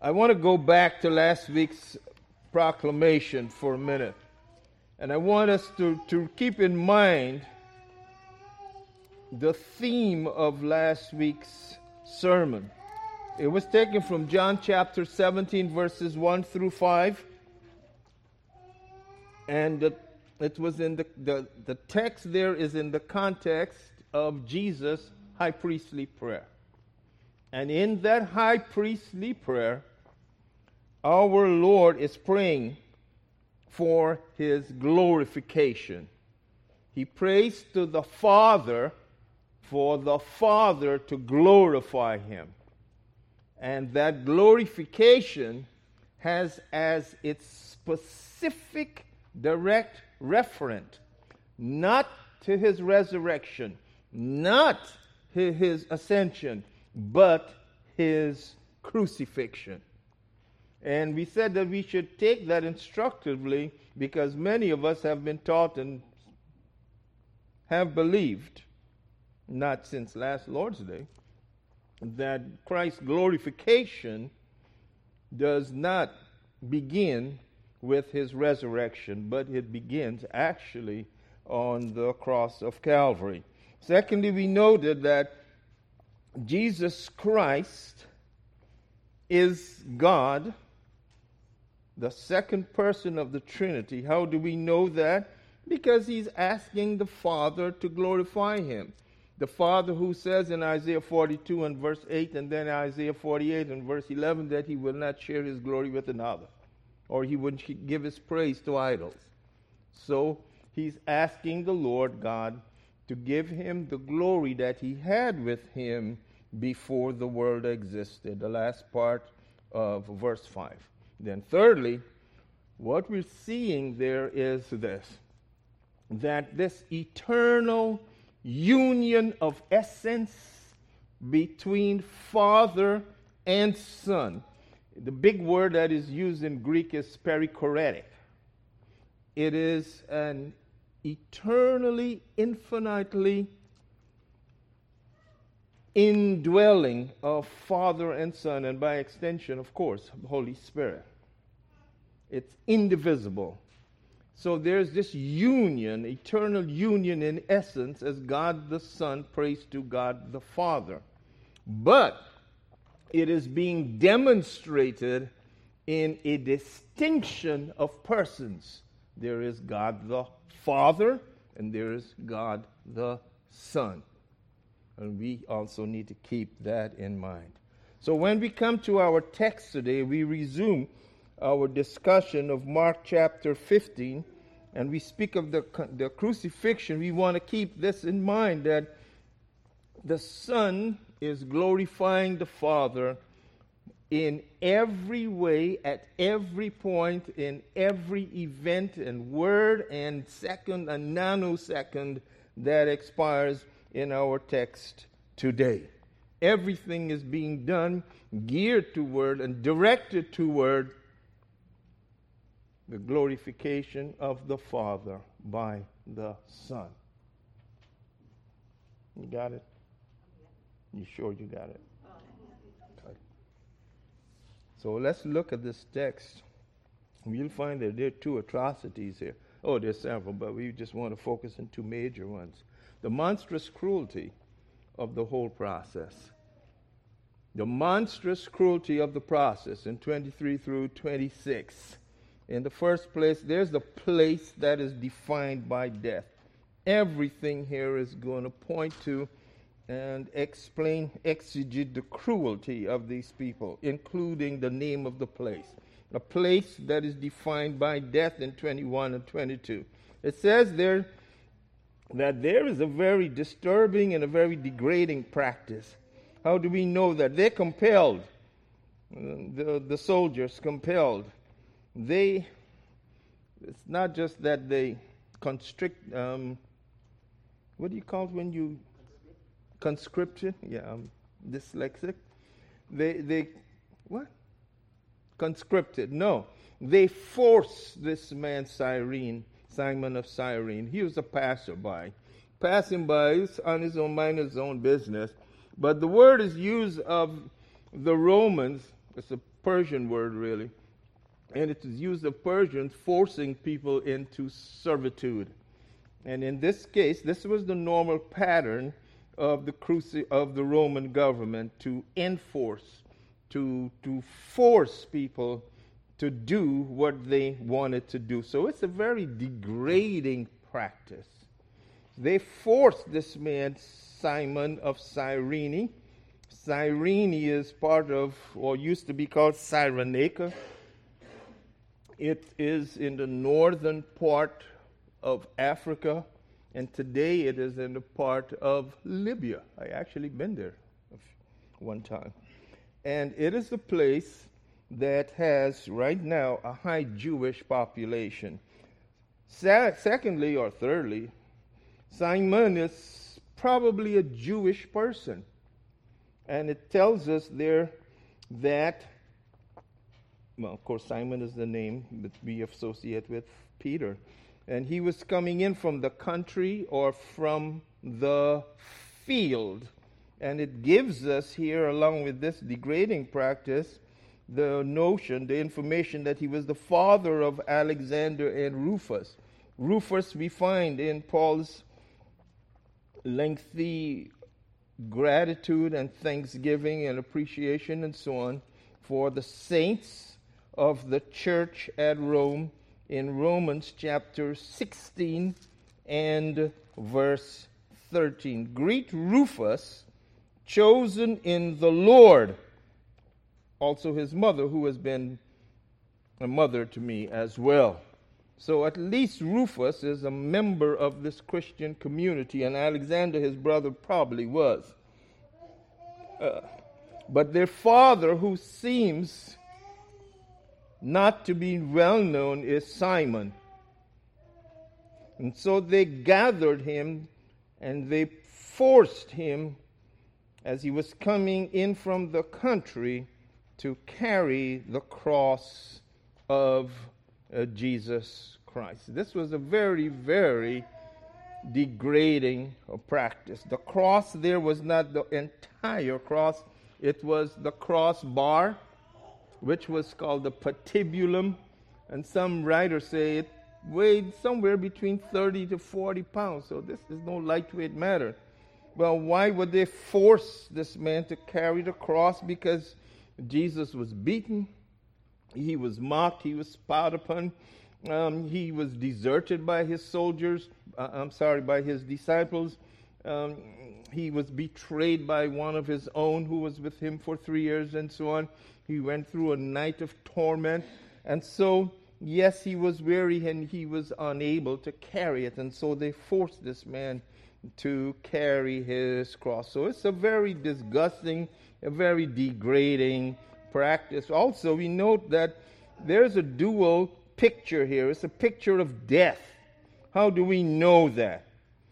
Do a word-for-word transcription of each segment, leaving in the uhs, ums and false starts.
I want to go back to last week's proclamation for a minute. And I want us to, to keep in mind the theme of last week's sermon. It was taken from John chapter seventeen, verses one through five. And the, it was in the, the, the text there is in the context of Jesus' high priestly prayer. And in that high priestly prayer, our Lord is praying for his glorification. He prays to the Father for the Father to glorify him. And that glorification has as its specific direct referent not to his resurrection, not his ascension, but his crucifixion. And we said that we should take that instructively because many of us have been taught and have believed, not since last Lord's Day, that Christ's glorification does not begin with his resurrection, but it begins actually on the cross of Calvary. Secondly, we noted that Jesus Christ is God, the second person of the Trinity. How do we know that? Because he's asking the Father to glorify him. The Father who says in Isaiah forty-two and verse eight and then Isaiah forty-eight and verse eleven that he will not share his glory with another, or he wouldn't give his praise to idols. So he's asking the Lord God to give him the glory that he had with him before the world existed, the last part of verse five. Then thirdly, what we're seeing there is this, that this eternal union of essence between Father and Son. The big word that is used in Greek is perichoretic. It is an eternally, infinitely indwelling of Father and Son, and by extension, of course, the Holy Spirit. It's indivisible. So there's this union, eternal union in essence, as God the Son prays to God the Father. But it is being demonstrated in a distinction of persons. There is God the Father, and there is God the Son. And we also need to keep that in mind. So when we come to our text today, we resume our discussion of Mark chapter fifteen, and we speak of the, the crucifixion. We want to keep this in mind, that the Son is glorifying the Father in every way, at every point, in every event and word and second and nanosecond that expires in our text today. Everything is being done, geared toward and directed toward the glorification of the Father by the Son. You got it? You sure you got it? Okay. So let's look at this text. You'll find that there are two atrocities here. Oh, there's several, but we just want to focus on two major ones. The monstrous cruelty of the whole process. The monstrous cruelty of the process in twenty-three through twenty-six. In the first place, there's the place that is defined by death. Everything here is going to point to and explain, exegete the cruelty of these people, including the name of the place. A place that is defined by death in twenty-one and twenty-two. It says there that there is a very disturbing and a very degrading practice. How do we know that? They're compelled. The, the soldiers compelled. They, it's not just that they constrict, um, what do you call it when you, conscription? Yeah, I'm dyslexic. They, they, what? Conscripted. No. They forced this man, Cyrene, Simon of Cyrene. He was a passerby. Passing by, he's on his own mind, his own business. But the word is used of the Romans, it's a Persian word, really. And it is used of Persians forcing people into servitude. And in this case, this was the normal pattern of the cruci- of the Roman government, to enforce, to, to force people to do what they wanted to do. So it's a very degrading practice. They forced this man, Simon of Cyrene. Cyrene is part of, or used to be called Cyrenaica. It is in the northern part of Africa, and today it is in the part of Libya. I actually been there one time. And it is a place that has right now a high Jewish population. Se- secondly, or thirdly, Simon is probably a Jewish person. And it tells us there that, well, of course, Simon is the name that we associate with Peter. And he was coming in from the country or from the field. And it gives us here, along with this degrading practice, the notion, the information that he was the father of Alexander and Rufus. Rufus we find in Paul's lengthy gratitude and thanksgiving and appreciation and so on for the saints of the church at Rome in Romans chapter sixteen and verse thirteen. Greet Rufus, chosen in the Lord, also his mother, who has been a mother to me as well. So at least Rufus is a member of this Christian community, and Alexander, his brother, probably was. Uh, but their father, who seems not to be well known, is Simon. And so they gathered him and they forced him, as he was coming in from the country, to carry the cross of uh, Jesus Christ. This was a very, very degrading uh, practice. The cross there was not the entire cross. It was the crossbar, which was called the patibulum, and some writers say it weighed somewhere between thirty to forty pounds, so this is no lightweight matter. Well, why would they force this man to carry the cross? Because Jesus was beaten, he was mocked, he was spat upon, um, he was deserted by his soldiers, uh, I'm sorry, by his disciples. Um, he was betrayed by one of his own who was with him for three years and so on. He went through a night of torment. And so, yes, he was weary and he was unable to carry it. And so they forced this man to carry his cross. So it's a very disgusting, a very degrading practice. Also, we note that there's a dual picture here. It's a picture of death. How do we know that?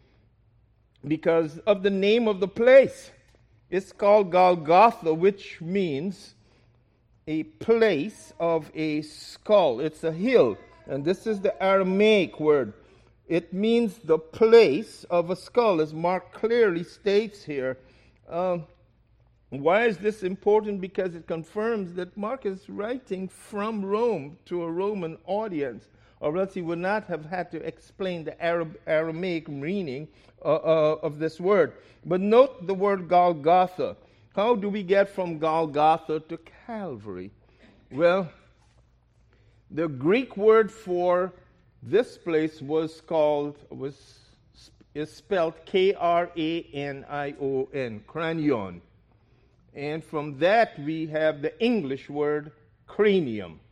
Because of the name of the place. It's called Golgotha, which means a place of a skull. It's a hill, and this is the Aramaic word. It means the place of a skull, as Mark clearly states here. Um, why is this important? Because it confirms that Mark is writing from Rome to a Roman audience, or else he would not have had to explain the Arab, Aramaic meaning uh, uh, of this word. But note the word Golgotha. How do we get from Golgotha to Calvary? Well, the Greek word for this place was called, was is spelled K R A N I O N, cranion. And from that we have the English word cranium.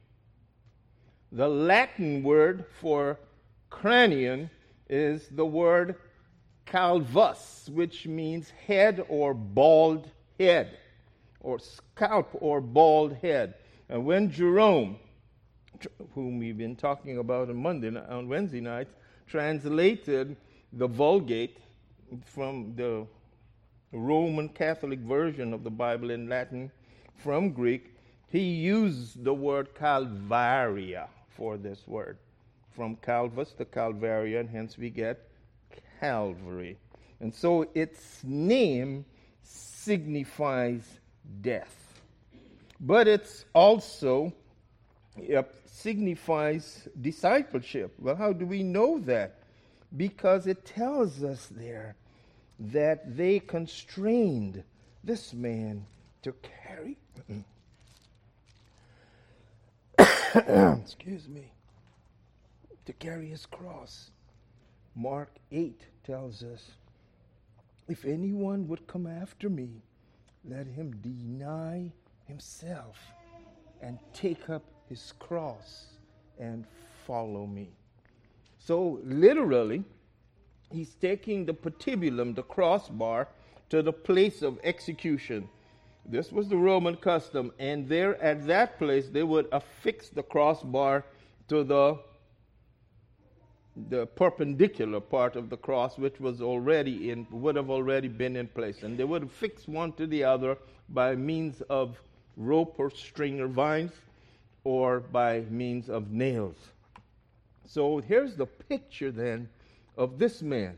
The Latin word for cranion is the word calvus, which means head or bald head, or scalp or bald head. And when Jerome, whom we've been talking about on Monday, on Wednesday nights, translated the Vulgate from the Roman Catholic version of the Bible in Latin from Greek, he used the word Calvaria for this word. From Calvus to Calvaria, and hence we get Calvary. And so its name signifies death. But it's also it signifies discipleship. Well, how do we know that? Because it tells us there that they constrained this man to carry, excuse me, to carry his cross. Mark eight tells us, if anyone would come after me, let him deny himself and take up his cross and follow me. So literally, he's taking the patibulum, the crossbar, to the place of execution. This was the Roman custom, and there at that place they would affix the crossbar to the the perpendicular part of the cross, which was already in would have already been in place, and they would affix one to the other by means of rope or string or vines, or by means of nails. So here's the picture then of this man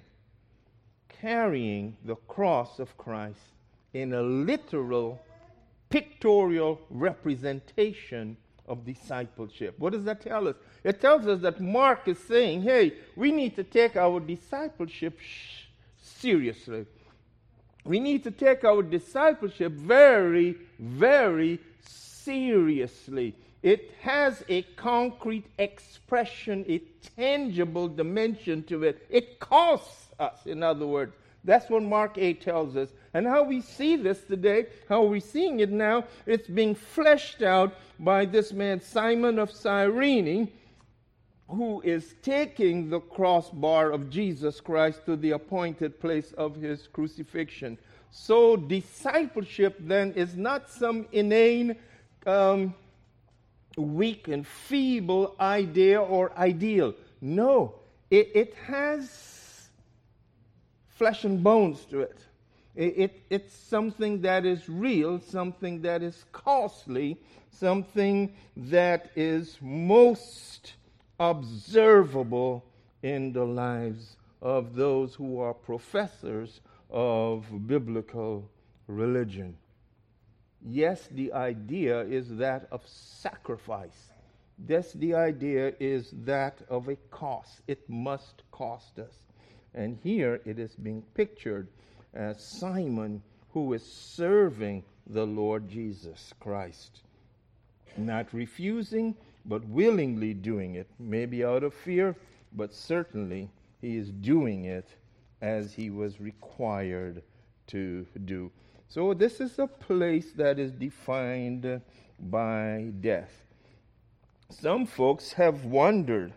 carrying the cross of Christ in a literal, pictorial representation of discipleship. What does that tell us? It tells us that Mark is saying, hey, we need to take our discipleship sh- seriously. We need to take our discipleship very, very seriously. It has a concrete expression, a tangible dimension to it. It costs us, in other words. That's what Mark eight tells us. And how we see this today, how we're seeing it now, it's being fleshed out by this man, Simon of Cyrene, who is taking the crossbar of Jesus Christ to the appointed place of his crucifixion. So discipleship then is not some inane, um, weak and feeble idea or ideal. No, it, it has flesh and bones to it. It, it. It's something that is real, something that is costly, something that is most observable in the lives of those who are professors of biblical religion. Yes, the idea is that of sacrifice. Yes, the idea is that of a cost. It must cost us. And here it is being pictured as Simon, who is serving the Lord Jesus Christ. Not refusing, but willingly doing it. Maybe out of fear, but certainly he is doing it as he was required to do. So this is a place that is defined by death. Some folks have wondered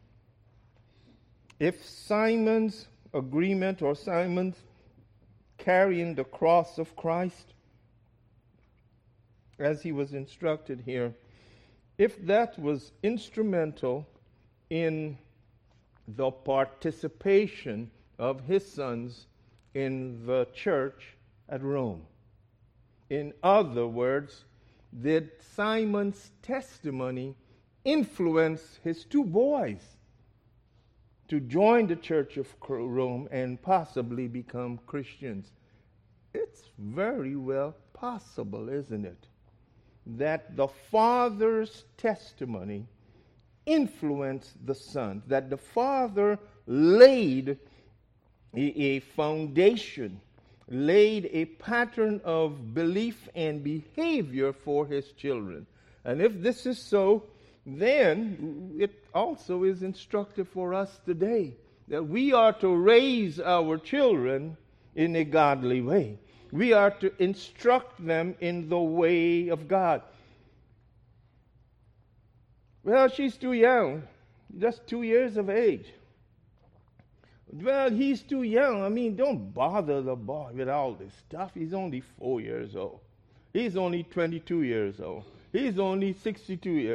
if Simon's agreement or Simon's carrying the cross of Christ, as he was instructed here, if that was instrumental in the participation of his sons in the church at Rome. In other words, did Simon's testimony influence his two boys to join the Church of Rome and possibly become Christians? It's very well possible, isn't it, that the father's testimony influenced the son, that the father laid a, a foundation, laid a pattern of belief and behavior for his children. And if this is so, then it also is instructive for us today that we are to raise our children in a godly way. We are to instruct them in the way of God. Well, she's too young, just two years of age. Well, he's too young. I mean, don't bother the boy with all this stuff. He's only four years old. He's only twenty-two years old. He's only sixty-two years.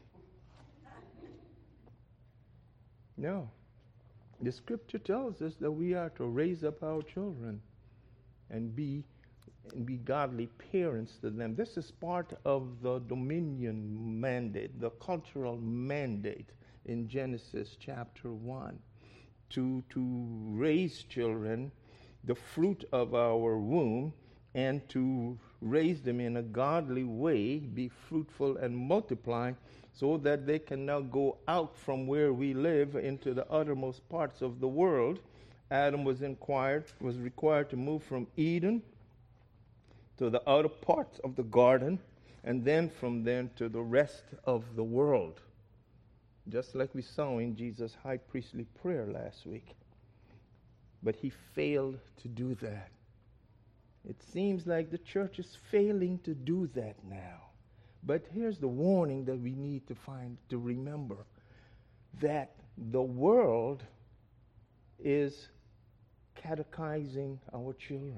No. The scripture tells us that we are to raise up our children and be and be godly parents to them. This is part of the dominion mandate, the cultural mandate in Genesis chapter one. To, to raise children, the fruit of our womb, and to raise them in a godly way, be fruitful and multiply, so that they can now go out from where we live into the uttermost parts of the world. Adam was inquired, was required to move from Eden to the outer parts of the garden, and then from then to the rest of the world. Just like we saw in Jesus' high priestly prayer last week. But he failed to do that. It seems like the church is failing to do that now. But here's the warning that we need to find, to remember, that the world is catechizing our children.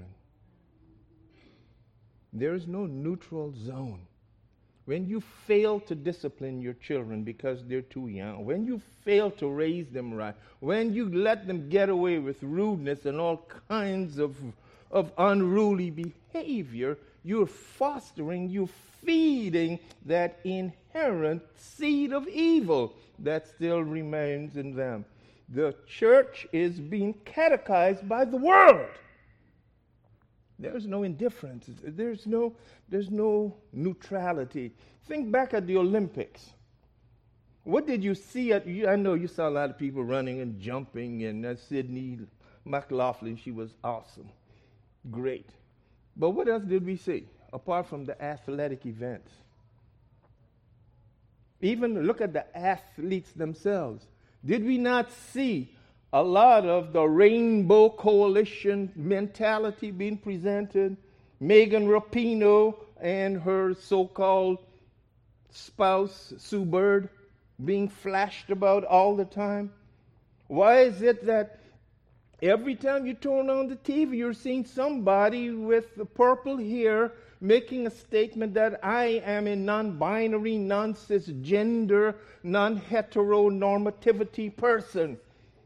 There is no neutral zone. When you fail to discipline your children because they're too young, when you fail to raise them right, when you let them get away with rudeness and all kinds of, of unruly behavior, you're fostering, you're feeding that inherent seed of evil that still remains in them. The church is being catechized by the world. There's no indifference. There's no, there's no neutrality. Think back at the Olympics. What did you see at, I know you saw a lot of people running and jumping, and uh, Sydney McLaughlin, she was awesome. Great. But what else did we see, apart from the athletic events? Even look at the athletes themselves. Did we not see a lot of the Rainbow Coalition mentality being presented? Megan Rapinoe and her so-called spouse, Sue Bird, being flashed about all the time? Why is it that every time you turn on the T V, you're seeing somebody with the purple hair making a statement that I am a non-binary, non-cisgender, non-heteronormativity person,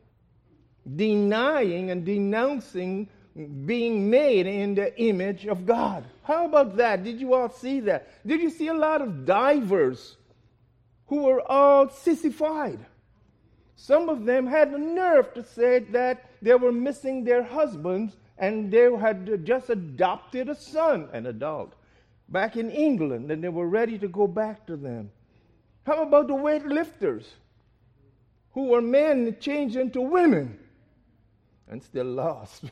denying and denouncing being made in the image of God? How about that? Did you all see that? Did you see a lot of divers who were all sissified? Some of them had the nerve to say that they were missing their husbands and they had just adopted a son, an adult, back in England, and they were ready to go back to them. How about the weightlifters who were men changed into women and still lost,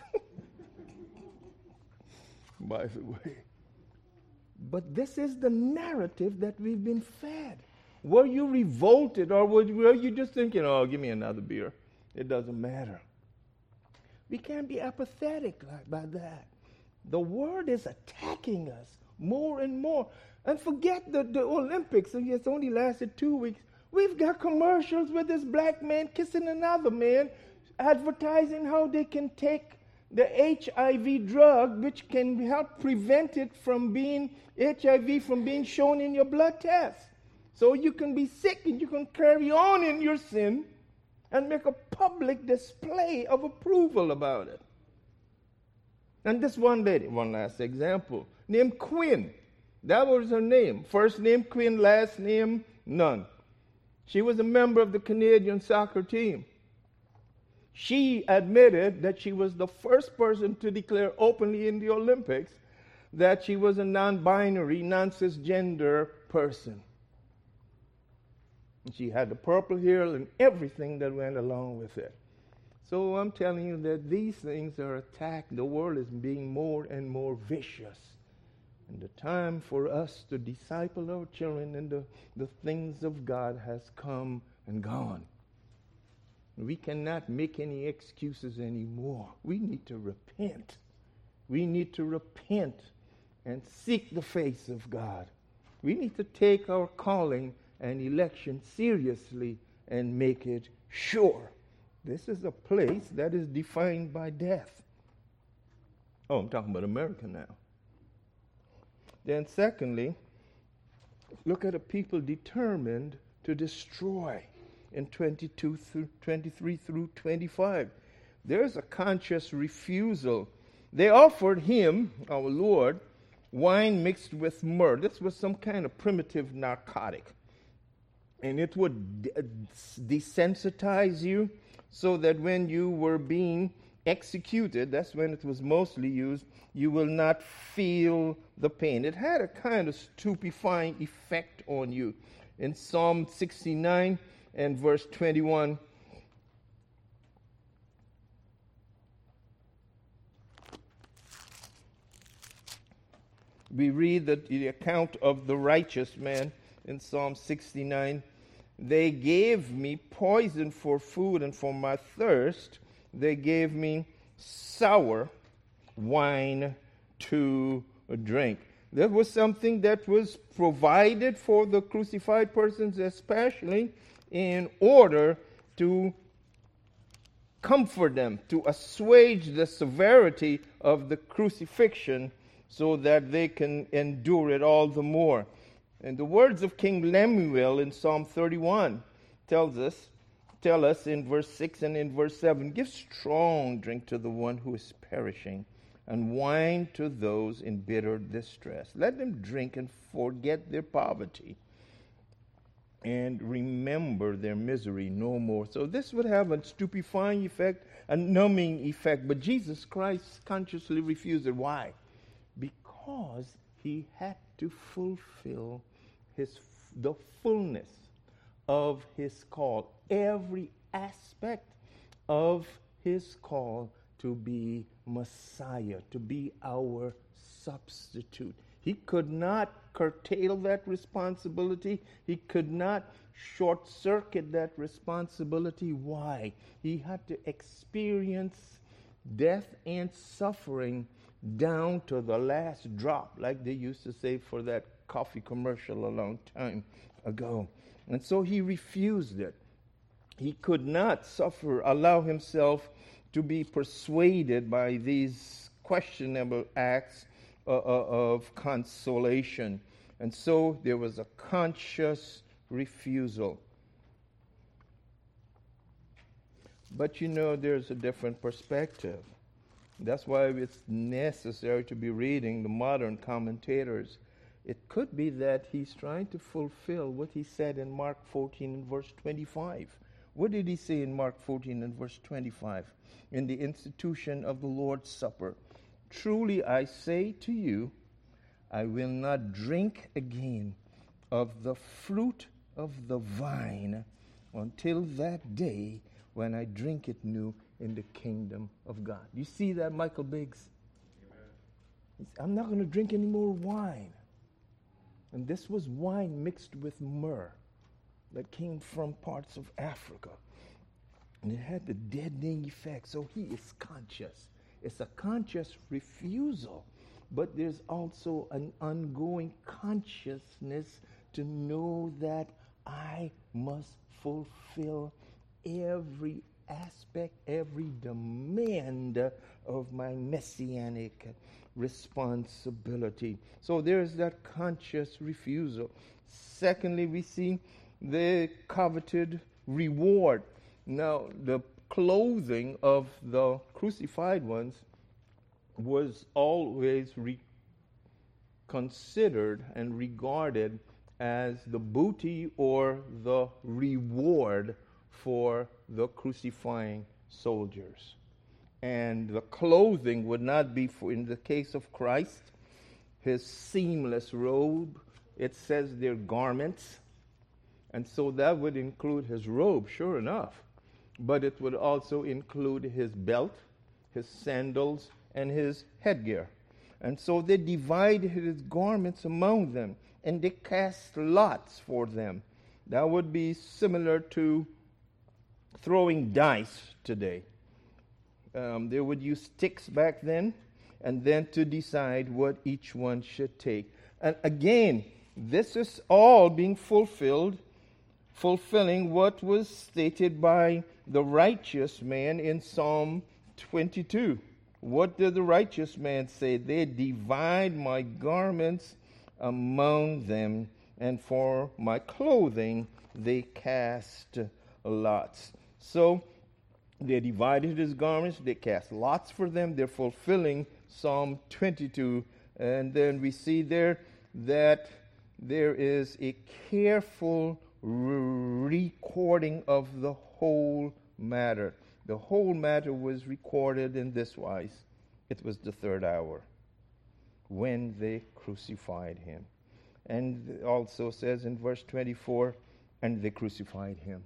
by the way? But this is the narrative that we've been fed. Were you revolted, or were you just thinking, oh, give me another beer? It doesn't matter. We can't be apathetic by that. The world is attacking us more and more. And forget the, the Olympics. It's only lasted two weeks. We've got commercials with this black man kissing another man, advertising how they can take the H I V drug, which can help prevent it from being, H I V from being shown in your blood test. So you can be sick and you can carry on in your sin and make a public display of approval about it. And this one lady, one last example, named Quinn. That was her name. First name Quinn, last name none. She was a member of the Canadian soccer team. She admitted that she was the first person to declare openly in the Olympics that she was a non-binary, non-cisgender person. And she had the purple hair and everything that went along with it. So I'm telling you that these things are attacked. The world is being more and more vicious. And the time for us to disciple our children in the, the things of God has come and gone. We cannot make any excuses anymore. We need to repent. We need to repent and seek the face of God. We need to take our calling and election seriously and make it sure. This is a place that is defined by death. Oh, I'm talking about America now. Then secondly, look at a people determined to destroy in twenty-two through twenty-three through twenty-five. There's a conscious refusal. They offered him, our Lord, wine mixed with myrrh. This was some kind of primitive narcotic. And it would de- desensitize you so that when you were being executed, that's when it was mostly used, you will not feel the pain. It had a kind of stupefying effect on you. In Psalm sixty-nine and verse twenty-one, we read that the account of the righteous man in Psalm sixty-nine. They gave me poison for food, and for my thirst they gave me sour wine to drink. That was something that was provided for the crucified persons, especially in order to comfort them, to assuage the severity of the crucifixion, so that they can endure it all the more. And the words of King Lemuel in Psalm thirty-one tells us, tell us in verse six and in verse seven, give strong drink to the one who is perishing, and wine to those in bitter distress. Let them drink and forget their poverty, and remember their misery no more. So this would have a stupefying effect, a numbing effect. But Jesus Christ consciously refused it. Why? Because he had to fulfill his the fullness of his call, every aspect of his call to be Messiah, to be our substitute. He could not curtail that responsibility. He could not short-circuit that responsibility. Why? He had to experience death and suffering down to the last drop, like they used to say for that coffee commercial a long time ago. And so he refused it. He could not suffer, allow himself to be persuaded by these questionable acts uh, uh, of consolation. And so there was a conscious refusal. But you know, there's a different perspective. That's why it's necessary to be reading the modern commentators. It could be that he's trying to fulfill what he said in Mark fourteen and verse twenty-five. What did he say in Mark fourteen and verse twenty-five? In the institution of the Lord's Supper, truly I say to you, I will not drink again of the fruit of the vine until that day when I drink it new in the kingdom of God. You see that, Michael Biggs? Amen. I'm not going to drink any more wine. And this was wine mixed with myrrh that came from parts of Africa. And it had the deadening effect. So he is conscious. It's a conscious refusal. But there's also an ongoing consciousness to know that I must fulfill every aspect, every demand of my messianic responsibility. So there's that conscious refusal. Secondly, we see the coveted reward. Now, the clothing of the crucified ones was always re- considered and regarded as the booty or the reward for the crucifying soldiers. And the clothing would not be, for, in the case of Christ, his seamless robe. It says their garments. And so that would include his robe, sure enough. But it would also include his belt, his sandals, and his headgear. And so they divided his garments among them, and they cast lots for them. That would be similar to throwing dice today. Um, they would use sticks back then, and then to decide what each one should take. And again, this is all being fulfilled, fulfilling what was stated by the righteous man in Psalm twenty-two. What did the righteous man say? They divide my garments among them, and for my clothing they cast lots. So they divided his garments, they cast lots for them, they're fulfilling Psalm twenty-two. And then we see there that there is a careful re- recording of the whole matter. The whole matter was recorded in this wise. It was the third hour when they crucified him. And it also says in verse twenty-four, and they crucified him.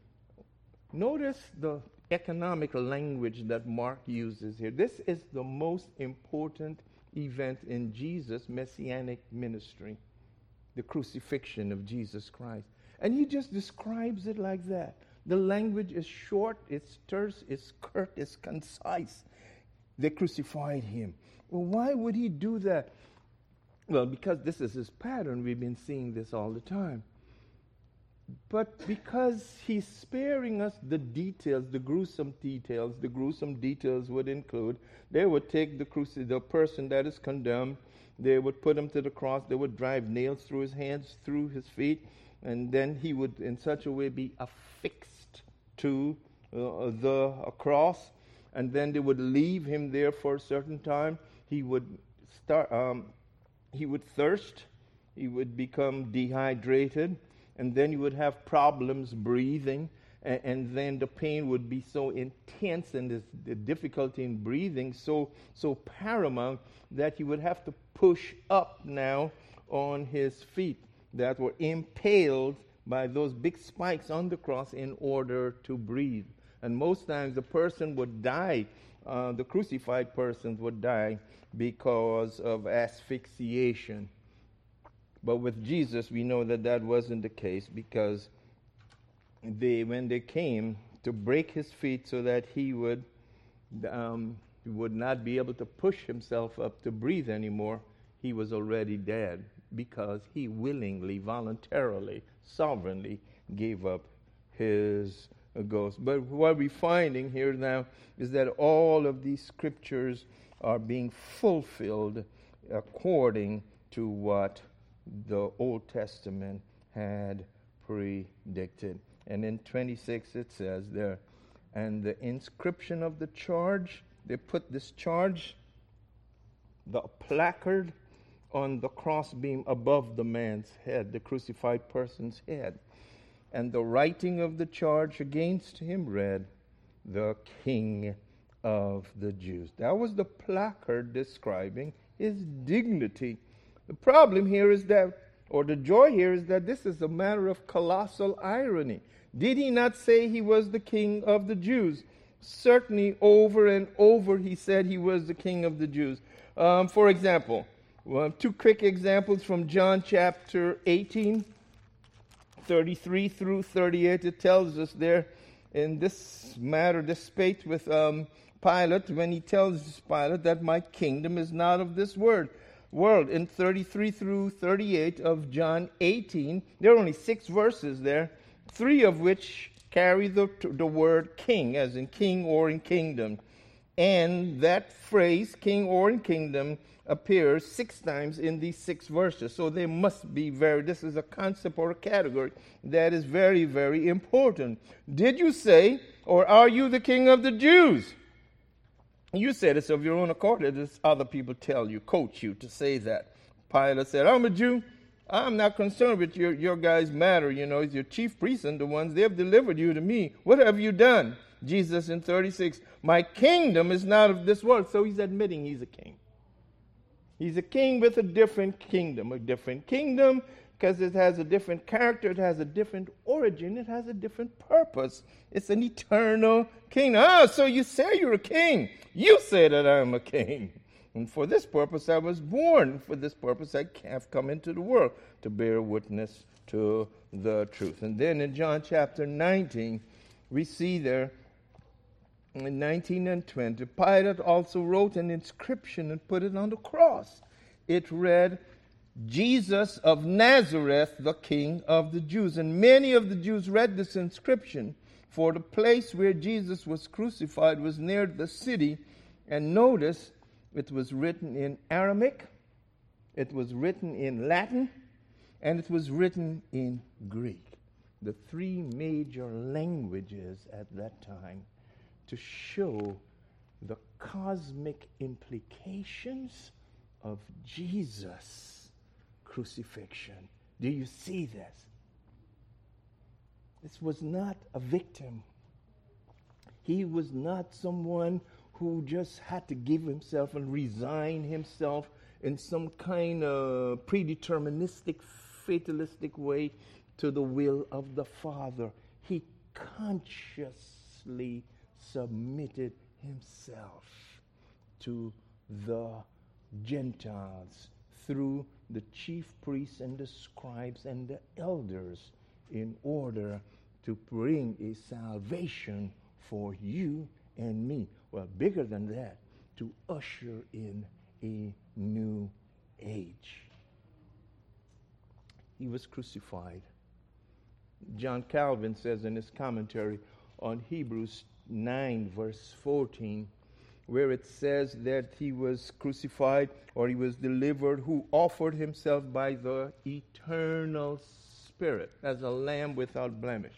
Notice the economical language that Mark uses here. This is the most important event in Jesus' messianic ministry, the crucifixion of Jesus Christ. And he just describes it like that. The language is short, it's terse, it's curt, it's concise. They crucified him. Well, why would he do that? Well, because this is his pattern. We've been seeing this all the time. But because he's sparing us the details, the gruesome details, the gruesome details would include, they would take the cruci- the person that is condemned, they would put him to the cross, they would drive nails through his hands, through his feet, and then he would in such a way be affixed to uh, the uh, cross, and then they would leave him there for a certain time. He would start, um, he would thirst, he would become dehydrated, and then you would have problems breathing, and, and then the pain would be so intense and this, the difficulty in breathing so so paramount that he would have to push up now on his feet that were impaled by those big spikes on the cross in order to breathe. And most times the person would die, uh, the crucified person would die because of asphyxiation. But with Jesus, we know that that wasn't the case, because they, when they came to break his feet so that he would um, would not be able to push himself up to breathe anymore, he was already dead, because he willingly, voluntarily, sovereignly gave up his uh, ghost. But what we're finding here now is that all of these scriptures are being fulfilled according to what the Old Testament had predicted. And in twenty-six it says there, and the inscription of the charge, they put this charge, the placard, on the crossbeam above the man's head, the crucified person's head. And the writing of the charge against him read, "The King of the Jews." That was the placard describing his dignity. The problem here is that, or the joy here is that this is a matter of colossal irony. Did he not say he was the King of the Jews? Certainly, over and over he said he was the King of the Jews. Um, for example, well, two quick examples from John chapter eighteen, thirty-three through thirty-eight. It tells us there in this matter, this spate with um, Pilate, when he tells Pilate that my kingdom is not of this world. world. In thirty-three through thirty-eight of John eighteen, there are only six verses there, three of which carry the, the word king, as in king or in kingdom. And that phrase, king or in kingdom, appears six times in these six verses. So they must be very, this is a concept or a category that is very, very important. Did you say, or are you the King of the Jews? You said this of your own accord, as other people tell you, coach you to say that. Pilate said, I'm a Jew. I'm not concerned with your, your guys' matter. You know, it's your chief priests and the ones, they have delivered you to me. What have you done? Jesus in thirty-six, my kingdom is not of this world. So he's admitting he's a king. He's a king with a different kingdom. A different kingdom because it has a different character. It has a different origin. It has a different purpose. It's an eternal kingdom. Ah, so you say you're a king. You say that I'm a king. And for this purpose I was born. For this purpose I have come into the world, to bear witness to the truth. And then in John chapter nineteen, we see there, in nineteen and twenty, Pilate also wrote an inscription and put it on the cross. It read, Jesus of Nazareth, the King of the Jews. And many of the Jews read this inscription, for the place where Jesus was crucified was near the city. And notice, it was written in Aramaic, it was written in Latin, and it was written in Greek. The three major languages at that time, to show the cosmic implications of Jesus' crucifixion. Do you see this? This was not a victim. He was not someone who just had to give himself and resign himself in some kind of predeterministic, fatalistic way to the will of the Father. He consciously submitted himself to the Gentiles through the chief priests and the scribes and the elders in order to bring a salvation for you and me. Well, bigger than that, to usher in a new age. He was crucified. John Calvin says in his commentary on Hebrews nine, verse fourteen, where it says that he was crucified or he was delivered, who offered himself by the eternal Spirit as a lamb without blemish.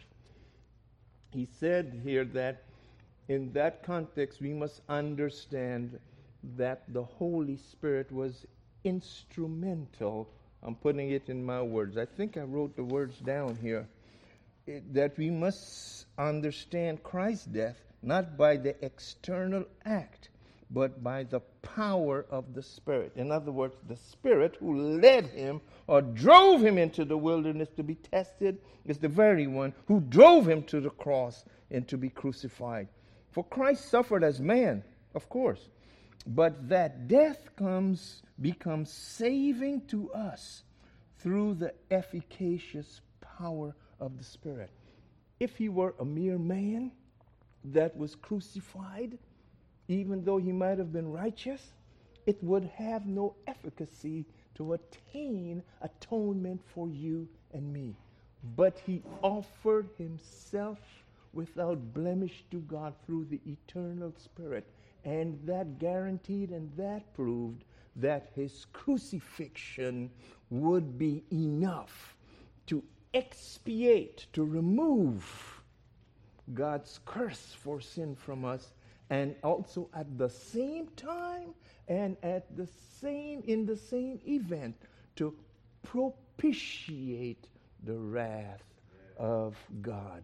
He said here that in that context we must understand that the Holy Spirit was instrumental. I'm putting it in my words. I think I wrote the words down here. It, that we must understand Christ's death not by the external act, but by the power of the Spirit. In other words, the Spirit who led him or drove him into the wilderness to be tested is the very one who drove him to the cross and to be crucified. For Christ suffered as man, of course, but that death comes becomes saving to us through the efficacious power of the Spirit. If he were a mere man that was crucified, even though he might have been righteous, it would have no efficacy to attain atonement for you and me. But he offered himself without blemish to God through the eternal Spirit. And that guaranteed and that proved that his crucifixion would be enough to expiate, to remove God's curse for sin from us, and also at the same time and at the same in the same event to propitiate the wrath of God.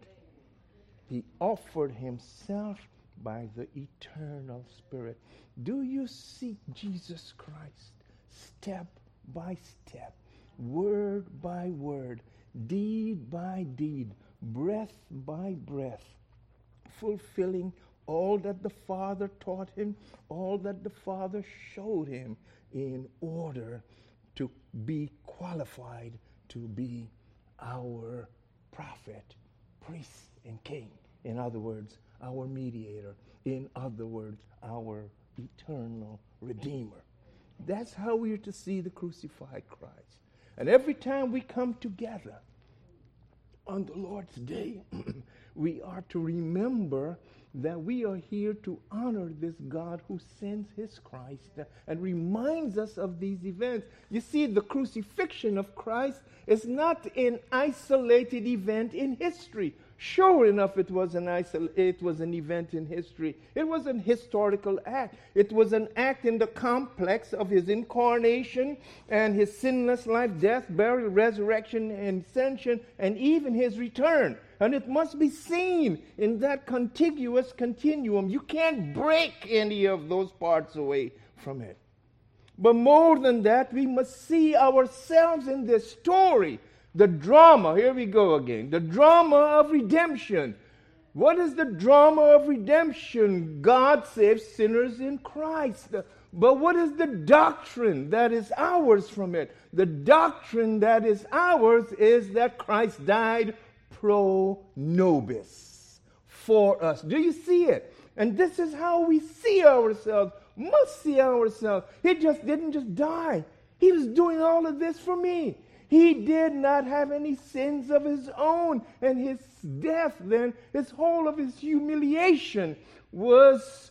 He offered himself by the eternal Spirit. Do you seek Jesus Christ step by step, word by word, deed by deed, breath by breath, fulfilling all that the Father taught him, all that the Father showed him, in order to be qualified to be our prophet, priest, and king? In other words, our mediator. In other words, our eternal Redeemer. That's how we are to see the crucified Christ. And every time we come together on the Lord's Day, we are to remember that we are here to honor this God who sends his Christ and reminds us of these events. You see, the crucifixion of Christ is not an isolated event in history. Sure enough, it was an isol- it was an event in history. It was an historical act. It was an act in the complex of his incarnation and his sinless life, death, burial, resurrection, and ascension, and even his return. And it must be seen in that contiguous continuum. You can't break any of those parts away from it. But more than that, we must see ourselves in this story. The drama, here we go again, the drama of redemption. What is the drama of redemption? God saves sinners in Christ. But what is the doctrine that is ours from it? The doctrine that is ours is that Christ died pro nobis, for us. Do you see it? And this is how we see ourselves, must see ourselves. He just didn't just die. He was doing all of this for me. He did not have any sins of his own, and his death then, his whole of his humiliation was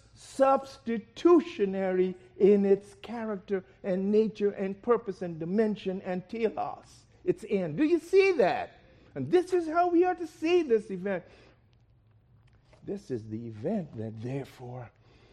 substitutionary in its character and nature and purpose and dimension and telos, its end. Do you see that? And this is how we are to see this event. This is the event that therefore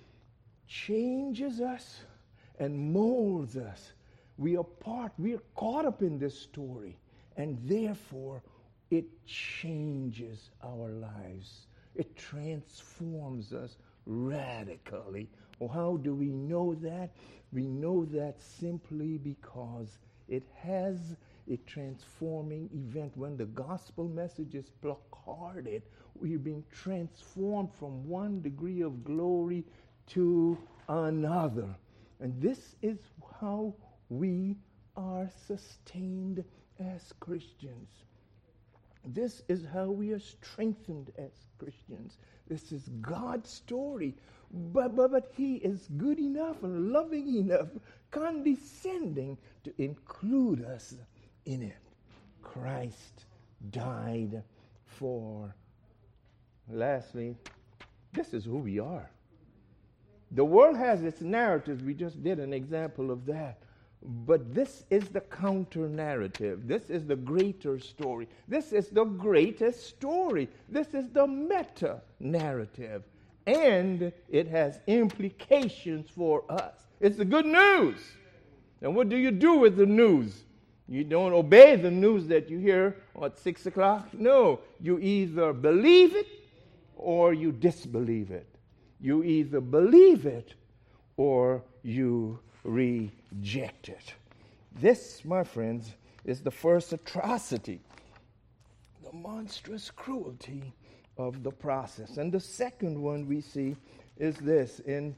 changes us and molds us. We are part, we are caught up in this story, and therefore it changes our lives. It transforms us radically. Well, how do we know that? We know that simply because it has a transforming event. When the gospel message is placarded, we're being transformed from one degree of glory to another. And this is how we are sustained as Christians. This is how we are strengthened as Christians. This is God's story. But, but, but He is good enough and loving enough, condescending to include us in it. Christ died for. Lastly, this is who we are. The world has its narratives. We just did an example of that. But this is the counter narrative. This is the greater story. This is the greatest story. This is the meta narrative. And it has implications for us. It's the good news. And what do you do with the news? You don't obey the news that you hear at six o'clock. No, you either believe it or you disbelieve it. You either believe it or you reject it. This, my friends, is the first atrocity, the monstrous cruelty of the process. And the second one we see is this in,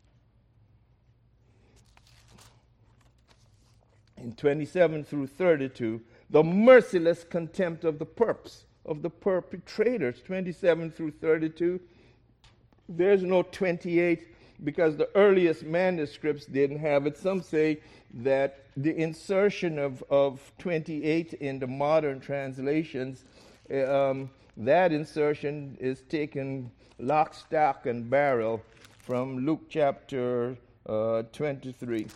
in twenty-seven through thirty-two, the merciless contempt of the perps, of the perpetrators. twenty-seven through thirty-two. There's no twenty-eight because the earliest manuscripts didn't have it. Some say that the insertion of, of twenty-eight in the modern translations, um, that insertion is taken lock, stock, and barrel from Luke chapter uh, twenty-three.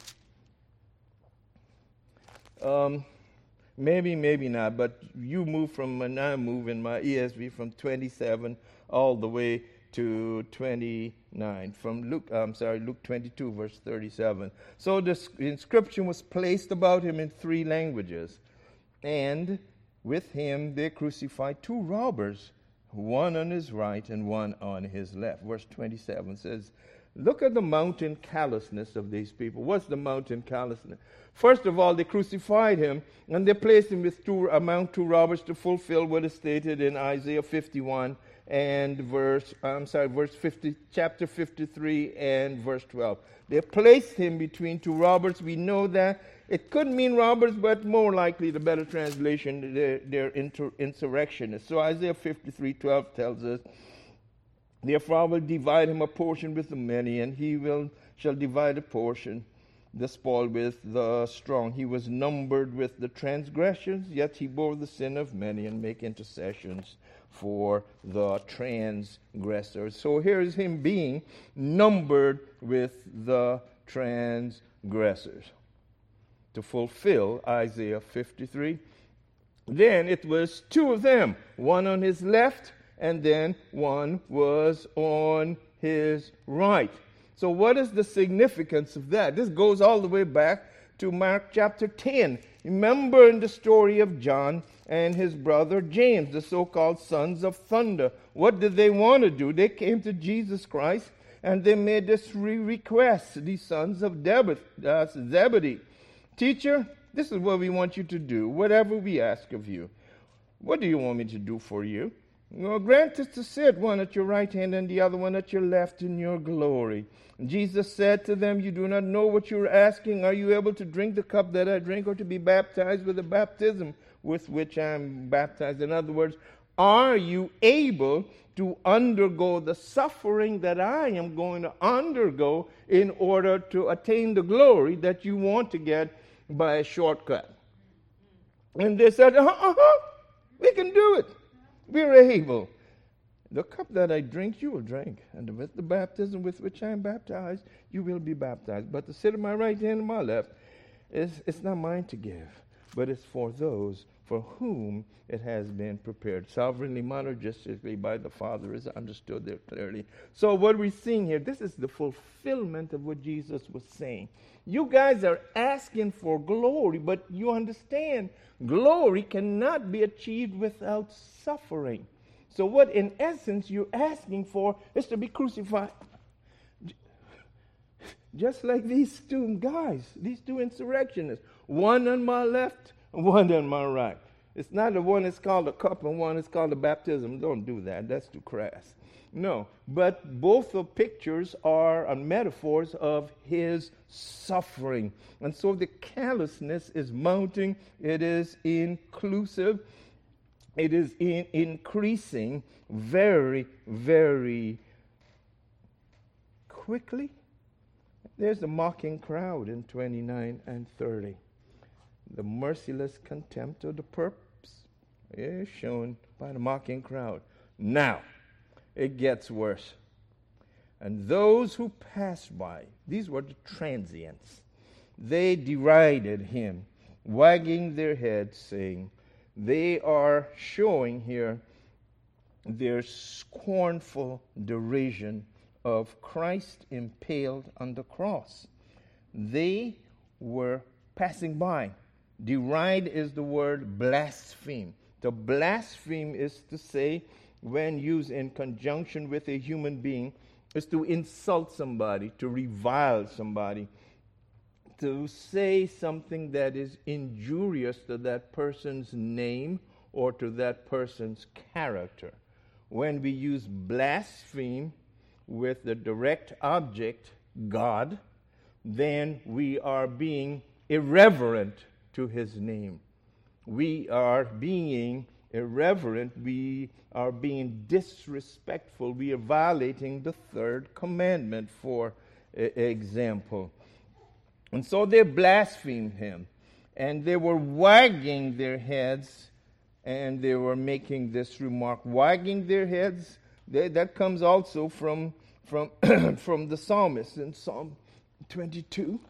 Um, maybe, maybe not, but you move from, and I move in my E S V from twenty-seven all the way to twenty-nine. From Luke, I'm sorry, Luke twenty-two, verse thirty-seven. So the inscription was placed about him in three languages. And with him they crucified two robbers, one on his right and one on his left. Verse twenty-seven says, look at the mountain callousness of these people. What's the mountain callousness? First of all, they crucified him, and they placed him with two, among two robbers to fulfill what is stated in Isaiah fifty-one and verse, I'm sorry, verse fifty, chapter fifty-three and verse twelve. They placed him between two robbers. We know that. It could mean robbers, but more likely the better translation, they're, they're inter, insurrectionists. So Isaiah fifty-three twelve tells us, therefore I will divide him a portion with the many, and he will shall divide a portion, the spoil with the strong. He was numbered with the transgressions, yet he bore the sin of many, and make intercessions for the transgressors. So here's him being numbered with the transgressors to fulfill Isaiah fifty-three. Then it was two of them, one on his left, and then one was on his right. So what is the significance of that? This goes all the way back to Mark chapter ten. Remember in the story of John and his brother James, the so-called sons of thunder. What did they want to do? They came to Jesus Christ and they made this three requests, these sons of Zebedee. Teacher, this is what we want you to do, whatever we ask of you. What do you want me to do for you? Well, grant us to sit one at your right hand and the other one at your left in your glory. And Jesus said to them, you do not know what you are asking. Are you able to drink the cup that I drink, or to be baptized with the baptism with which I am baptized? In other words, are you able to undergo the suffering that I am going to undergo in order to attain the glory that you want to get by a shortcut? And they said, uh-huh, we can do it. We're able. The cup that I drink, you will drink. And with the baptism with which I am baptized, you will be baptized. But to sit at my right hand and my left, is it's not mine to give, but it's for those for whom it has been prepared. Sovereignly, monergistically by the Father is understood there clearly. So what we're seeing here, this is the fulfillment of what Jesus was saying. You guys are asking for glory, but you understand glory cannot be achieved without suffering. So what in essence you're asking for is to be crucified. Just like these two guys, these two insurrectionists, one on my left and one on my right. It's not the one that's called a cup and one that's called a baptism. Don't do that. That's too crass. No, but both the pictures are uh, metaphors of his suffering. And so the callousness is mounting. It is inclusive. It is in increasing very, very quickly. There's a mocking crowd in twenty-nine and thirty. The merciless contempt of the purpose is shown by the mocking crowd. Now, it gets worse. And those who passed by, these were the transients, they derided him, wagging their heads, saying, they are showing here their scornful derision of Christ impaled on the cross. They were passing by. Deride is the word blaspheme. To blaspheme is to say, when used in conjunction with a human being, is to insult somebody, to revile somebody, to say something that is injurious to that person's name or to that person's character. When we use blaspheme with the direct object, God, then we are being irreverent to his name. We are being irreverent. We are being disrespectful. We are violating the third commandment, for example. And so they blasphemed him. And they were wagging their heads, and they were making this remark. Wagging their heads, they, that comes also from, from, from the psalmist in Psalm twenty-two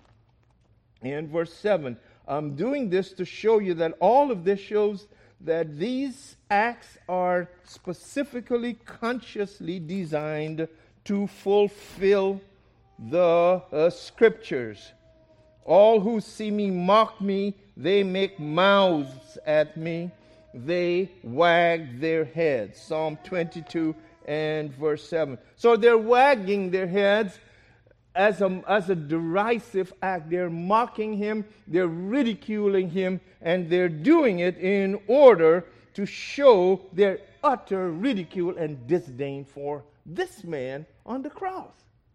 and verse seven. I'm doing this to show you that all of this shows that these acts are specifically, consciously designed to fulfill the uh, scriptures. All who see me mock me, they make mouths at me, they wag their heads. Psalm twenty-two and verse seven. So they're wagging their heads as a, as a derisive act. They're mocking him, they're ridiculing him, and they're doing it in order to show their utter ridicule and disdain for this man on the cross.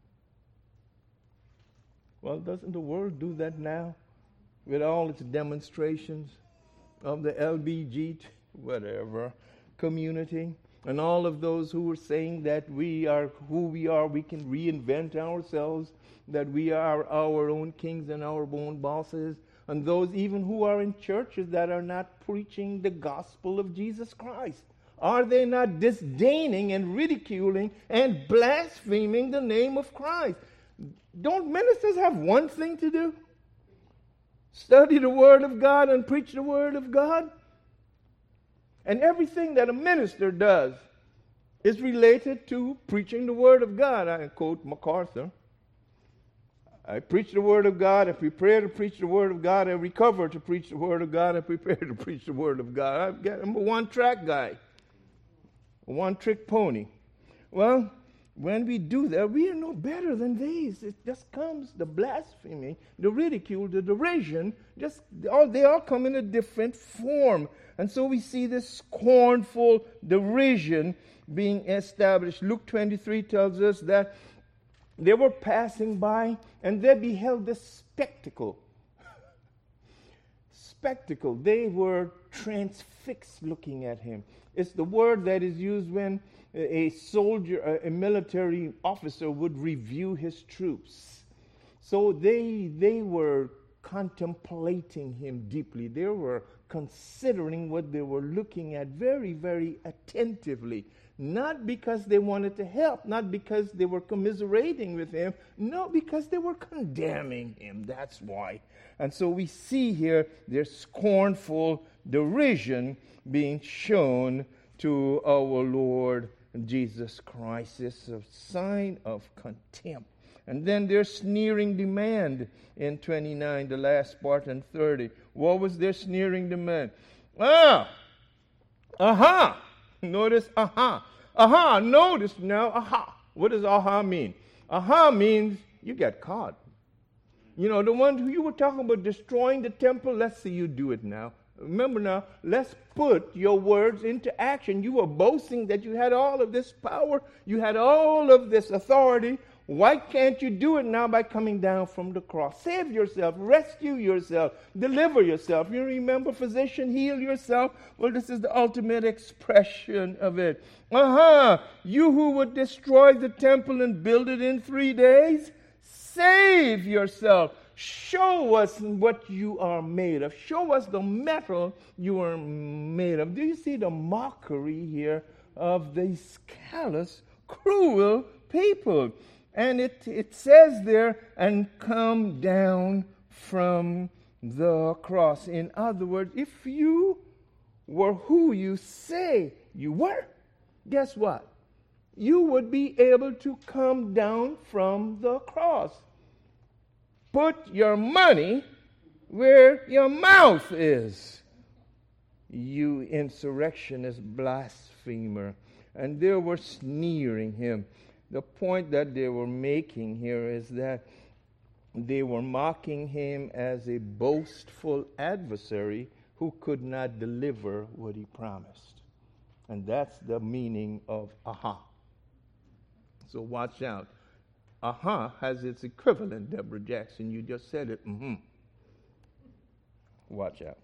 Well, doesn't the world do that now with all its demonstrations of the L B G T, whatever, community, and all of those who are saying that we are who we are, we can reinvent ourselves, that we are our own kings and our own bosses, and those even who are in churches that are not preaching the gospel of Jesus Christ? Are they not disdaining and ridiculing and blaspheming the name of Christ? Don't ministers have one thing to do? Study the Word of God and preach the Word of God? And everything that a minister does is related to preaching the Word of God. I quote MacArthur. I preach the Word of God, I prepare to preach the Word of God, I recover to preach the Word of God, I prepare to preach the Word of God. I'm a one-track guy, a one-trick pony. Well, when we do that, we are no better than these. It just comes, the blasphemy, the ridicule, the derision, just all, they all come in a different form. And so we see this scornful derision being established. Luke twenty-three tells us that they were passing by and they beheld this spectacle. Spectacle. They were transfixed looking at him. It's the word that is used when a soldier, a military officer would review his troops. So they they were contemplating him deeply. They were considering what they were looking at very, very attentively. Not because they wanted to help, not because they were commiserating with him, no, because they were condemning him. That's why. And so we see here their scornful derision being shown to our Lord Jesus Christ. It's a sign of contempt. And then their sneering demand in twenty-nine, the last part, and thirty. What was their sneering demand? Ah, aha! Notice aha. Aha, notice now, aha. What does aha mean? Aha means you got caught. You know, the one who you were talking about destroying the temple, let's see you do it now. Remember now, let's put your words into action. You were boasting that you had all of this power, you had all of this authority. Why can't you do it now by coming down from the cross? Save yourself, rescue yourself, deliver yourself. You remember, physician, heal yourself? Well, this is the ultimate expression of it. Uh-huh. You who would destroy the temple and build it in three days, save yourself. Show us what you are made of. Show us the metal you are made of. Do you see the mockery here of these callous, cruel people? And it, it says there, and come down from the cross. In other words, if you were who you say you were, guess what? You would be able to come down from the cross. Put your money where your mouth is, you insurrectionist blasphemer. And they were sneering him. The point that they were making here is that they were mocking him as a boastful adversary who could not deliver what he promised. And that's the meaning of aha. So watch out. Aha has its equivalent, Deborah Jackson. You just said it. Mm-hmm. Watch out.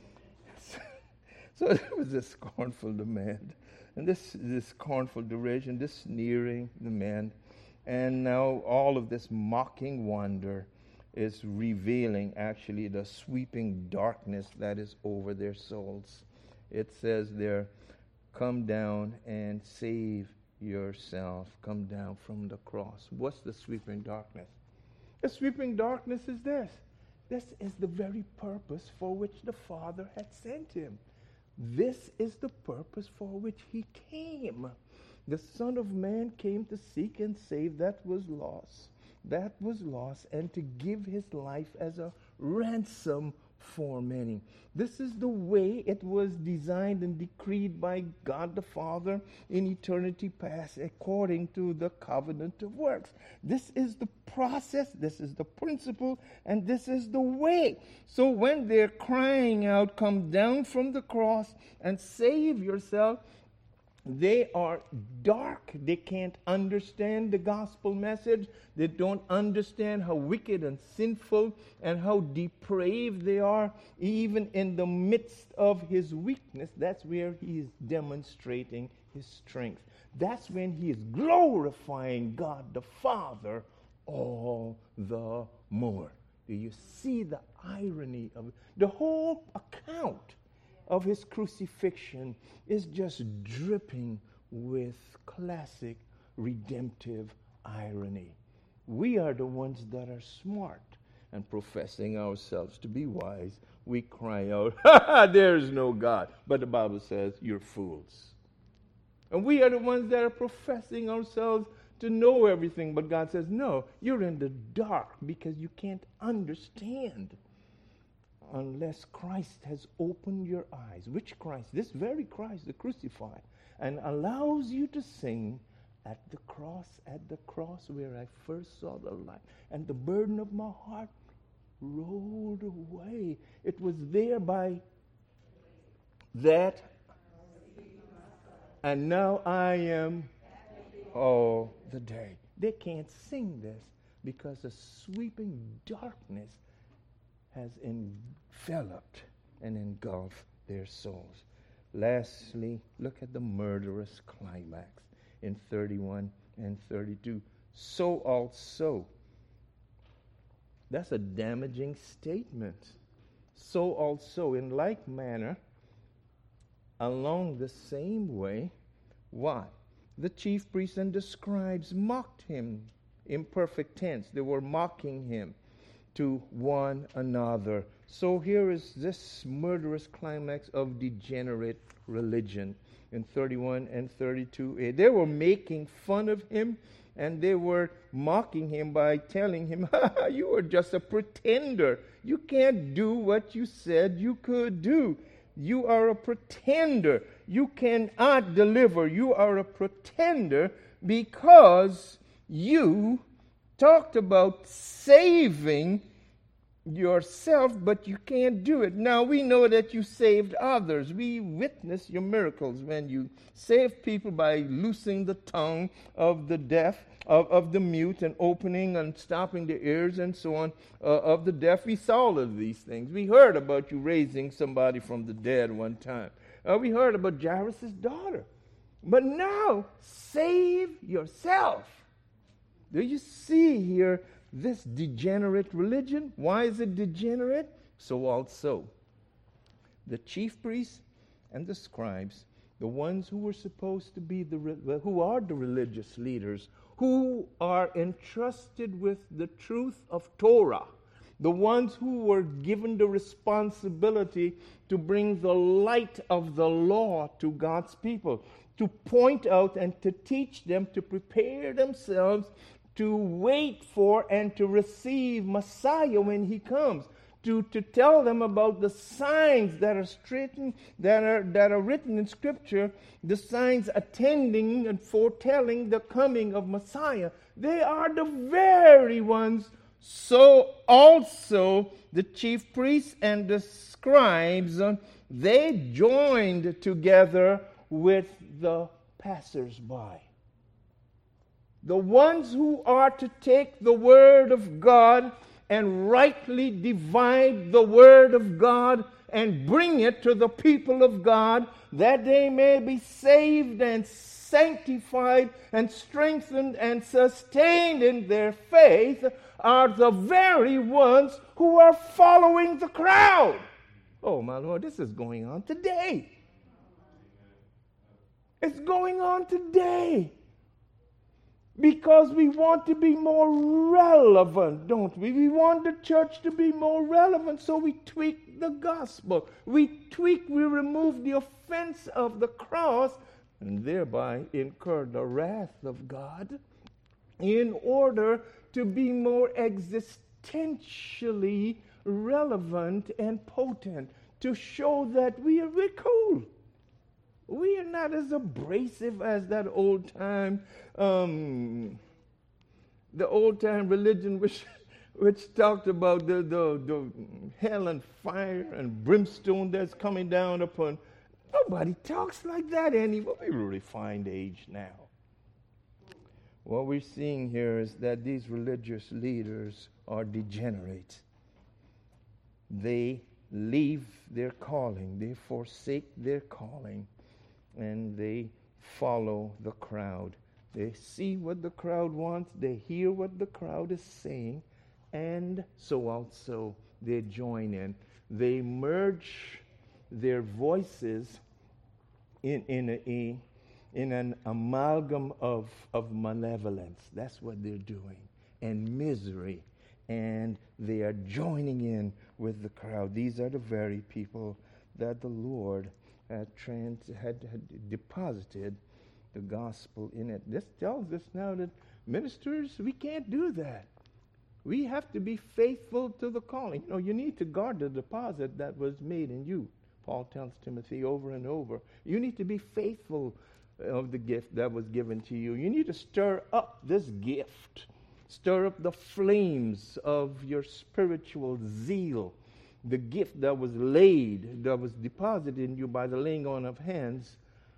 So there was this scornful demand. And this this scornful derision, this sneering demand, and now all of this mocking wonder is revealing actually the sweeping darkness that is over their souls. It says there, come down and save yourself. Come down from the cross. What's the sweeping darkness? The sweeping darkness is this. This is the very purpose for which the Father had sent him. This is the purpose for which he came. The Son of Man came to seek and save that was lost. That was lost, and to give his life as a ransom for many. This is the way it was designed and decreed by God the Father in eternity past, according to the covenant of works. This is the process, this is the principle, and this is the way. So when they're crying out, come down from the cross and save yourself, they are dark. They can't understand the gospel message. They don't understand how wicked and sinful and how depraved they are. Even in the midst of his weakness, that's where he is demonstrating his strength. That's when he is glorifying God the Father all the more. Do you see the irony of it? The whole account of his crucifixion is just dripping with classic redemptive irony. We are the ones that are smart, and professing ourselves to be wise, we cry out, ha ha, there is no God. But the Bible says, you're fools. And we are the ones that are professing ourselves to know everything, but God says, no, you're in the dark because you can't understand unless Christ has opened your eyes. Which Christ? This very Christ, the crucified, and allows you to sing, at the cross, at the cross where I first saw the light, and the burden of my heart rolled away. It was there by that, and now I am all the day. They can't sing this because the sweeping darkness has enveloped and engulfed their souls. Lastly, look at the murderous climax in thirty-one and thirty-two. So also, that's a damaging statement. So also, in like manner, along the same way, why? The chief priests and the scribes mocked him, imperfect tense. They were mocking him to one another. So here is this murderous climax of degenerate religion in thirty-one and thirty-two. They were making fun of him, and they were mocking him by telling him, you are just a pretender. You can't do what you said you could do. You are a pretender. You cannot deliver. You are a pretender because you talked about saving yourself, but you can't do it. Now, we know that you saved others. We witnessed your miracles when you saved people by loosing the tongue of the deaf, of, of the mute, and opening and stopping the ears and so on uh, of the deaf. We saw all of these things. We heard about you raising somebody from the dead one time. Uh, we heard about Jairus' daughter. But now, save yourself. Do you see here this degenerate religion? Why is it degenerate? So also, the chief priests and the scribes, the ones who were supposed to be the, who are the religious leaders, who are entrusted with the truth of Torah, the ones who were given the responsibility to bring the light of the law to God's people, to point out and to teach them, to prepare themselves to wait for and to receive Messiah when he comes, to, to tell them about the signs that are straightened, that are that are written in Scripture, the signs attending and foretelling the coming of Messiah. They are the very ones. So also the chief priests and the scribes, they joined together with the passers-by. The ones who are to take the word of God and rightly divide the word of God and bring it to the people of God, that they may be saved and sanctified and strengthened and sustained in their faith, are the very ones who are following the crowd. Oh, my Lord, this is going on today. It's going on today. Because we want to be more relevant, don't we? We want the church to be more relevant, so we tweak the gospel. We tweak, we remove the offense of the cross, and thereby incur the wrath of God in order to be more existentially relevant and potent, to show that we are we're cool. We are not as abrasive as that old time, um, the old time religion which which talked about the, the, the hell and fire and brimstone that's coming down upon. Nobody talks like that anymore. We're a refined age now. What we're seeing here is that these religious leaders are degenerate. They leave their calling. They forsake their calling. And they follow the crowd. They see what the crowd wants. They hear what the crowd is saying. And so also they join in. They merge their voices in, in, a, a, in an amalgam of, of malevolence. That's what they're doing. And misery. And they are joining in with the crowd. These are the very people that the Lord Had, trans, had, had deposited the gospel in it. This tells us now that ministers, we can't do that. We have to be faithful to the calling. You know, you need to guard the deposit that was made in you. Paul tells Timothy over and over. You need to be faithful of the gift that was given to you. You need to stir up this gift. Stir up the flames of your spiritual zeal. The gift that was laid, that was deposited in you by the laying on of hands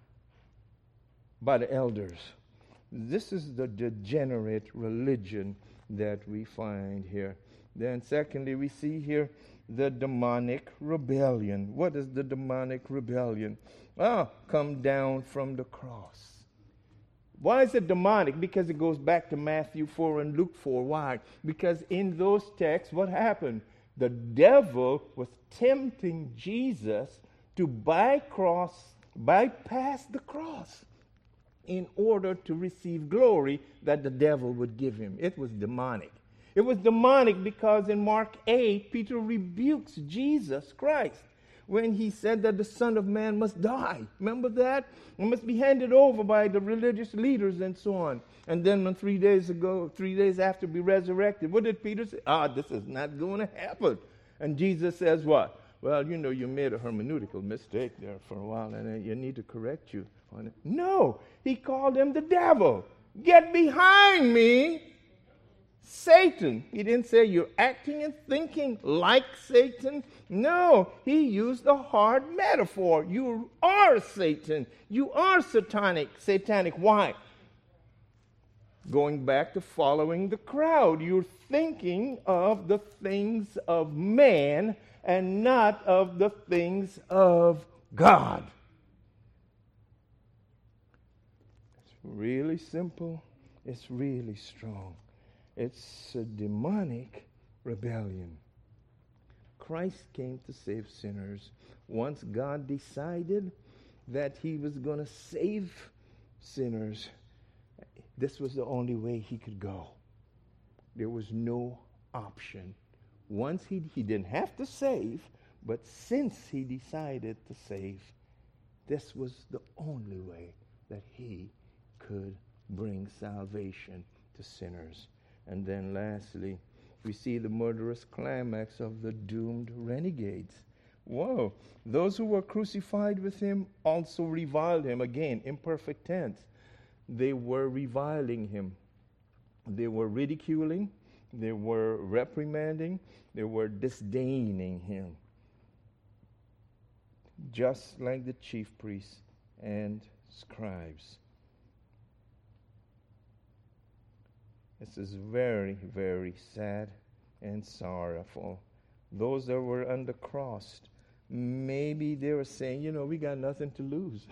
by the elders. This is the degenerate religion that we find here. Then secondly, we see here the demonic rebellion. What is the demonic rebellion? Ah, come down from the cross. Why is it demonic? Because it goes back to Matthew four and Luke four. Why? Because in those texts, what happened? The devil was tempting Jesus to bycross, bypass the cross in order to receive glory that the devil would give him. It was demonic. It was demonic because in Mark eight, Peter rebukes Jesus Christ when he said that the Son of Man must die. Remember that? It must be handed over by the religious leaders and so on. And then when three days ago, three days after be resurrected, what did Peter say? Ah, this is not going to happen. And Jesus says what? well, you know, you made a hermeneutical mistake there for a while, and uh, you need to correct you on it. No, he called him the devil. Get behind me, Satan. He didn't say you're acting and thinking like Satan. No, he used a hard metaphor. You are Satan. You are satanic. Satanic. Why? Going back to following the crowd. You're thinking of the things of man and not of the things of God. It's really simple. It's really strong. It's a demonic rebellion. Christ came to save sinners. Once God decided that he was going to save sinners, this was the only way he could go. There was no option. Once he, he didn't have to save, but since he decided to save, this was the only way that he could bring salvation to sinners. And then lastly, we see the murderous climax of the doomed renegades. Whoa. Those who were crucified with him also reviled him. Again, imperfect tense. They were reviling him. They were ridiculing. They were reprimanding. They were disdaining him. Just like the chief priests and scribes. This is very, very sad and sorrowful. Those that were on the cross, maybe they were saying, you know, we got nothing to lose.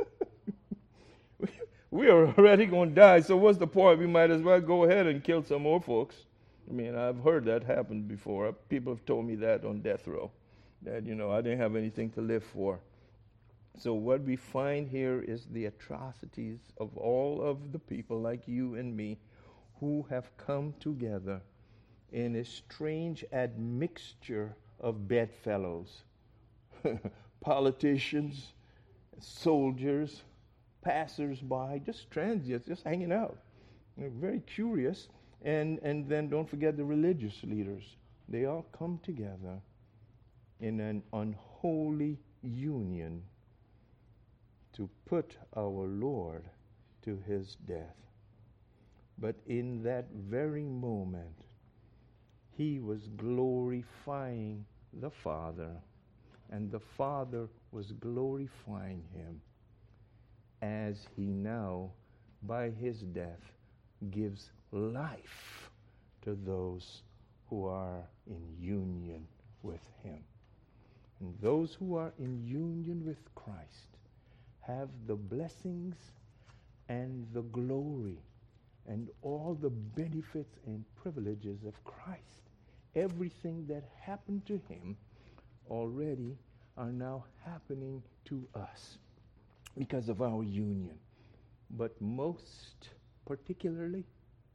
we, we are already going to die, so what's the point? We might as well go ahead and kill some more folks. I mean, I've heard that happen before. People have told me that on death row, that, you know, I didn't have anything to live for. So what we find here is the atrocities of all of the people like you and me who have come together in a strange admixture of bedfellows, politicians, soldiers, passers-by, just transients, just hanging out. They're very curious. And, and then don't forget the religious leaders. They all come together in an unholy union to put our Lord to his death. But in that very moment, he was glorifying the Father, and the Father was glorifying him as he now, by his death, gives life to those who are in union with him. And those who are in union with Christ have the blessings and the glory and all the benefits and privileges of Christ. Everything that happened to him already are now happening to us because of our union. But most particularly,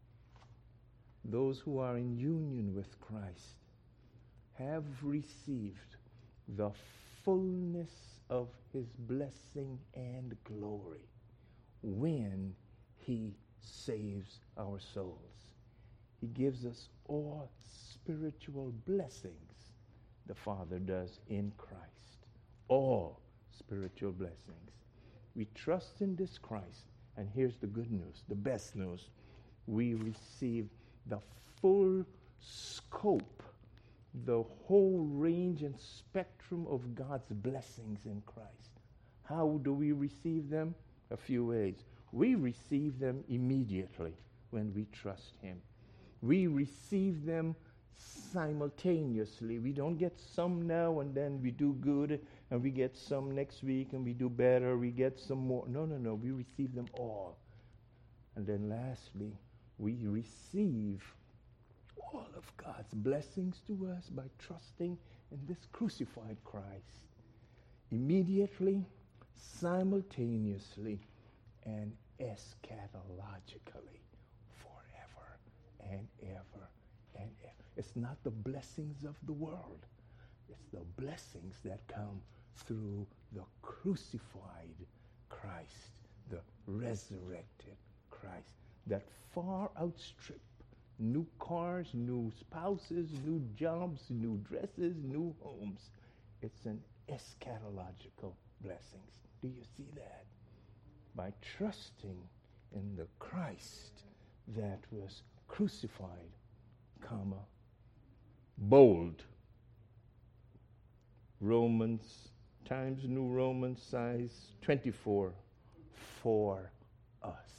those who are in union with Christ have received the fullness of his blessing and glory when he saves our souls. He gives us all spiritual blessings the Father does in Christ. All spiritual blessings. We trust in this Christ, and here's the good news, the best news. We receive the full scope, the whole range and spectrum of God's blessings in Christ. How do we receive them? A few ways. We receive them immediately when we trust him. We receive them simultaneously. We don't get some now and then we do good, and we get some next week and we do better, we get some more. No, no, no. We receive them all. And then lastly, we receive all of God's blessings to us by trusting in this crucified Christ. Immediately, simultaneously, and eschatologically, forever and ever and ever. It's not the blessings of the world. It's the blessings that come through the crucified Christ, the resurrected Christ, that far outstrip new cars, new spouses, new jobs, new dresses, new homes. It's an eschatological blessings. Do you see that? By trusting in the Christ that was crucified, comma, bold. Romans, Times New Roman size twenty-four, for us.